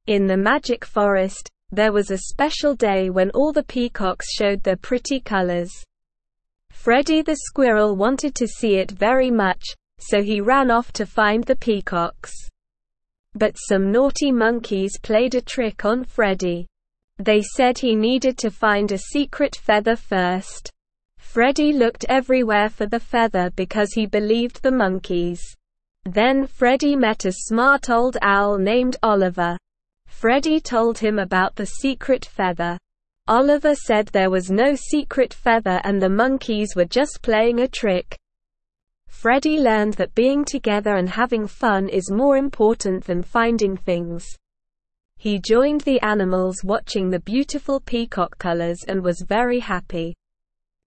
In the magic forest, there was a special day when all the peacocks showed their pretty colors. Freddy the squirrel wanted to see it very much, so he ran off to find the peacocks. But some naughty monkeys played a trick on Freddy. They said he needed to find a secret feather first. Freddy looked everywhere for the feather because he believed the monkeys. Then Freddy met a smart old owl named Oliver. Freddy told him about the secret feather. Oliver said there was no secret feather and the monkeys were just playing a trick. Freddy learned that being together and having fun is more important than finding things. He joined the animals watching the beautiful peacock colors and was very happy.